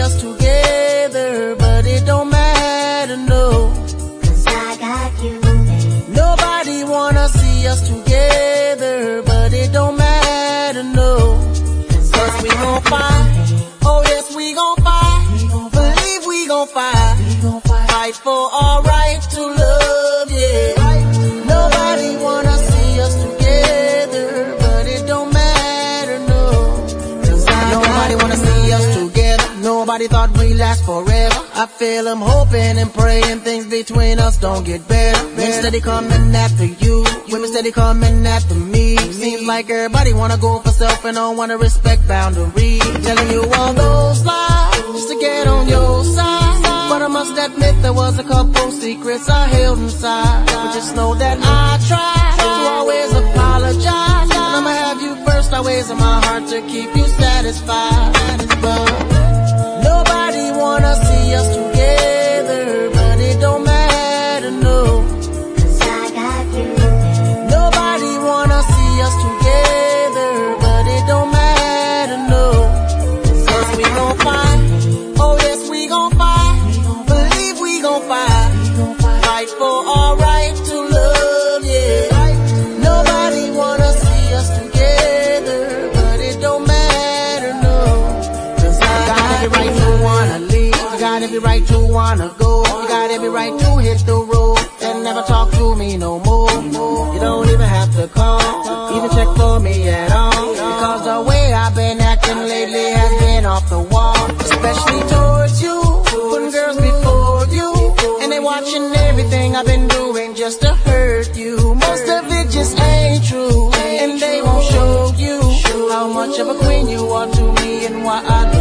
us together, but it don't matter, no. 'Cause I got you. Nobody wanna see us together, but it don't matter, no. 'Cause we gon' fight. Oh yes, we gon' fight. Believe we gon' fight. Fight for our right to love, yeah. Nobody wanna see us together, but it don't matter, no. 'Cause nobody wanna see us together. Nobody thought we'd last forever. I feel I'm hoping and praying things between us don't get better. Men steady coming after you, women steady coming after me. Seems like everybody wanna go for self and don't wanna respect boundaries. Telling you all those lies just to get on your side. But I must admit there was a couple secrets I held inside. But just know that I tried to always apologize. And I'ma have you first always in my heart to keep you satisfied. But nobody wanna see us together, but it don't matter, no. 'Cause I got you. Nobody wanna see us together, but it don't matter, no. 'Cause we gon' fight. Oh yes, we gon' fight. Believe we gon' fight. Fight for our right to love, yeah. Nobody wanna see us together, but it don't matter, no. 'Cause I got every right to wanna leave. I got every right to wanna go. You got every right to hit the road and never talk to me no more. You don't even have to call, even check for me at all. Because the way I've been acting lately has been off the wall. Especially towards you, putting girls before you. And they watching everything I've been doing just to hurt you. Most of it just ain't true, and they won't show you how much of a queen you are to me and why I